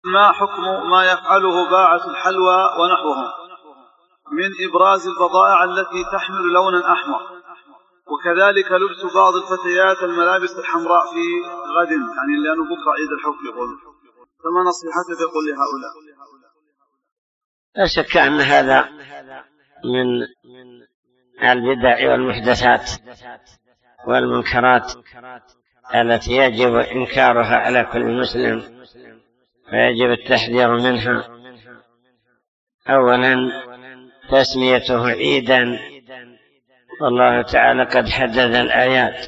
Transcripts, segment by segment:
ما حكم ما يفعله باعة الحلوى ونحوهم من إبراز البضائع التي تحمل لونا أحمر، وكذلك لبس بعض الفتيات الملابس الحمراء في غد، يعني لأنه بكرة عيد الحفل يقول، فما نصيحتك يقول لهؤلاء؟ لا شك أن هذا من البدع والمحدثات والمنكرات التي يجب إنكارها على كل مسلم، ويجب التحذير منها. أولا تسميته عيدا، والله تعالى قد حدد الآيات،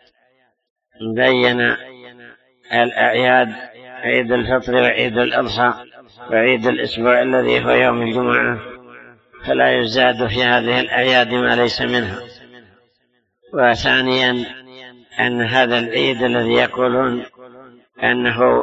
بين الأعياد: عيد الفطر وعيد الأضحى وعيد الأسبوع الذي هو يوم الجمعة، فلا يزاد في هذه الأعياد ما ليس منها. وثانيا أن هذا العيد الذي يقولون أنه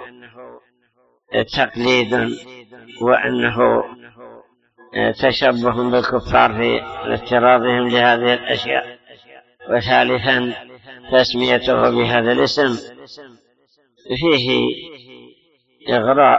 تقليد وأنه تشبه بالكفار في اضطرارهم لهذه الأشياء. وثالثا تسميته بهذا الاسم فيه إغراء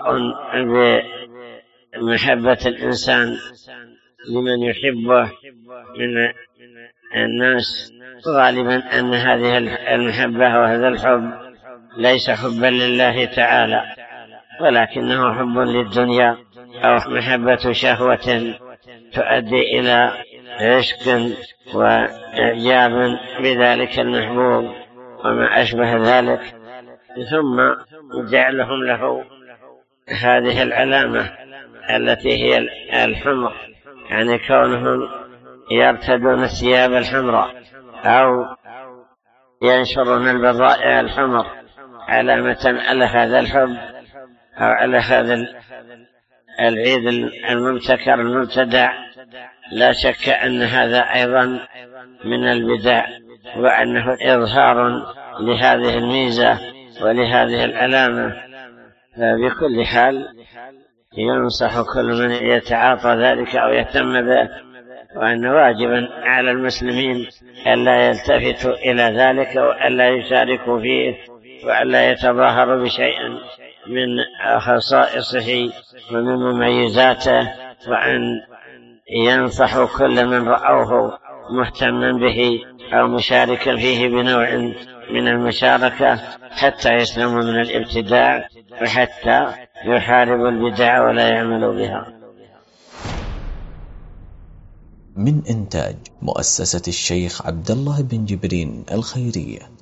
بمحبة الإنسان لمن يحبه من الناس، غالبا أن هذه المحبة وهذا الحب ليس حبا لله تعالى، ولكنه حب للدنيا أو محبة شهوة تؤدي إلى عشق وإعجاب بذلك المحبوب وما أشبه ذلك، ثم جعلهم له هذه العلامة التي هي الحمر، يعني كونهم يرتدون الثياب الحمراء أو ينشرون البضائع الحمر علامة على هذا الحب أو على هذا العيد المبتكر المبتدع. لا شك أن هذا أيضا من البدع، وأنه إظهار لهذه الميزة ولهذه العلامة. فبكل حال ينصح كل من يتعاطى ذلك أو يهتم به، وأن واجبا على المسلمين ألا يلتفتوا إلى ذلك وألا يشاركوا فيه وألا يتظاهروا بشيء من خصائصه ومن مميزاته، وأن ينصحوا كل من رأوه مهتما به أو مشاركا فيه بنوع من المشاركة حتى يسلموا من الابتداع وحتى يحاربوا البدع ولا يعملوا بها. من إنتاج مؤسسة الشيخ عبد الله بن جبرين الخيرية.